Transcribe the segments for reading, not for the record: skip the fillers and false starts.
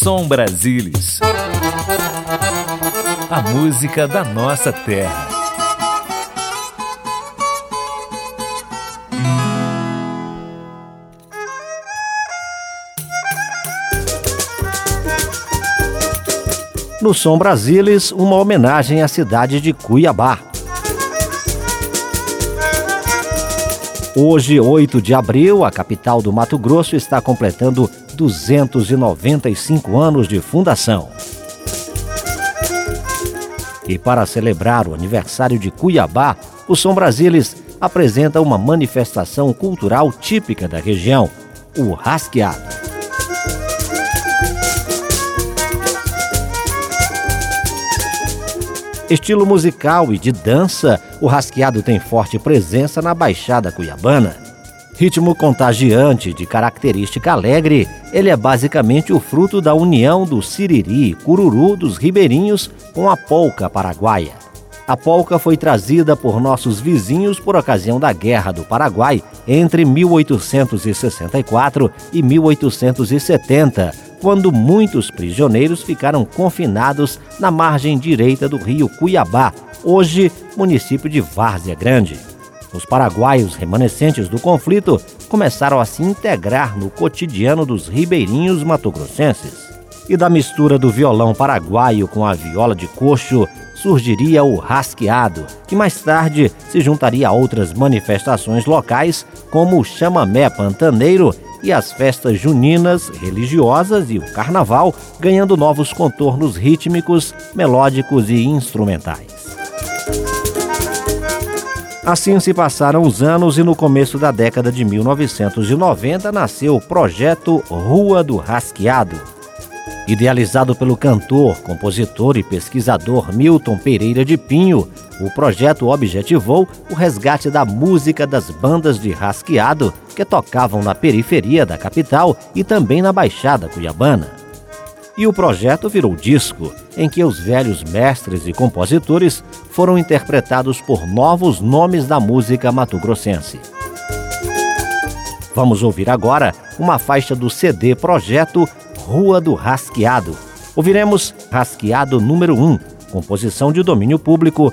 Som Brasilis. A música da nossa terra. No Som Brasilis, uma homenagem à cidade de Cuiabá. Hoje, 8 de abril, a capital do Mato Grosso está completando 295 anos de fundação. E para celebrar o aniversário de Cuiabá, o Som Brasilis apresenta uma manifestação cultural típica da região, o rasqueado. Estilo musical e de dança, o rasqueado tem forte presença na Baixada Cuiabana. Ritmo contagiante de característica alegre, ele é basicamente o fruto da união do siriri e cururu dos ribeirinhos com a polca paraguaia. A polca foi trazida por nossos vizinhos por ocasião da Guerra do Paraguai entre 1864 e 1870, quando muitos prisioneiros ficaram confinados na margem direita do rio Cuiabá, hoje município de Várzea Grande. Os paraguaios remanescentes do conflito começaram a se integrar no cotidiano dos ribeirinhos matogrossenses. E da mistura do violão paraguaio com a viola de coxo surgiria o rasqueado, que mais tarde se juntaria a outras manifestações locais, como o chamamé pantaneiro e as festas juninas, religiosas e o carnaval, ganhando novos contornos rítmicos, melódicos e instrumentais. Assim se passaram os anos e no começo da década de 1990 nasceu o projeto Rua do Rasqueado. Idealizado pelo cantor, compositor e pesquisador Milton Pereira de Pinho, o projeto objetivou o resgate da música das bandas de rasqueado que tocavam na periferia da capital e também na Baixada Cuiabana. E o projeto virou disco, em que os velhos mestres e compositores foram interpretados por novos nomes da música mato-grossense. Vamos ouvir agora uma faixa do CD Projeto Rua do Rasqueado. Ouviremos Rasqueado número 1, composição de domínio público.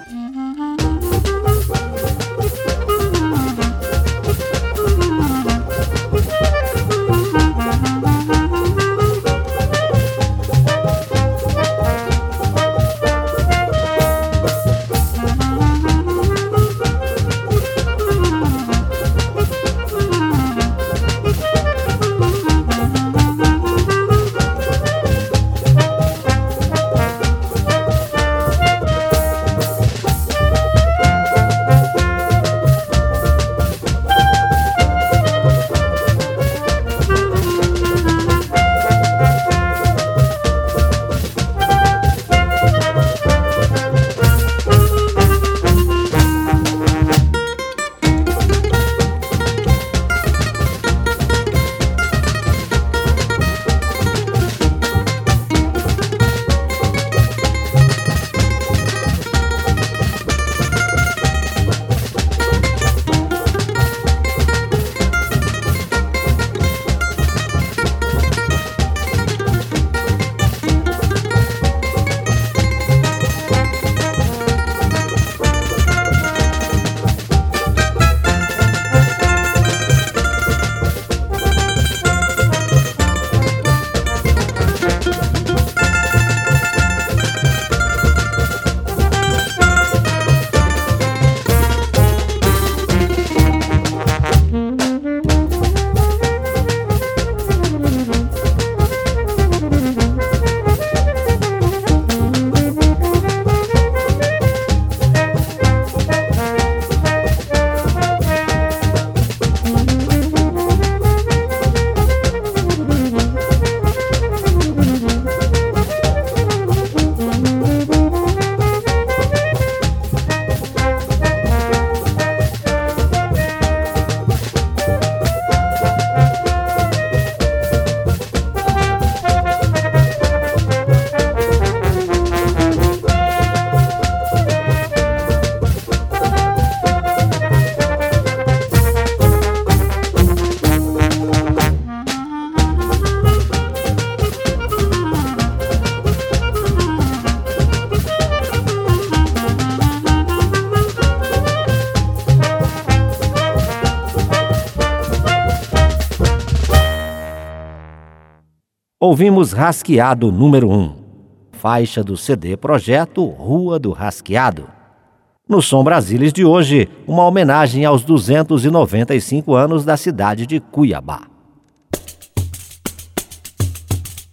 Ouvimos Rasqueado número 1, faixa do CD Projeto Rua do Rasqueado. No Som Brasilis de hoje, uma homenagem aos 295 anos da cidade de Cuiabá.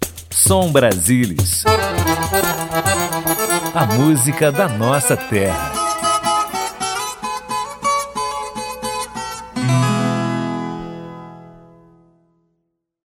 Som Brasilis. A música da nossa terra.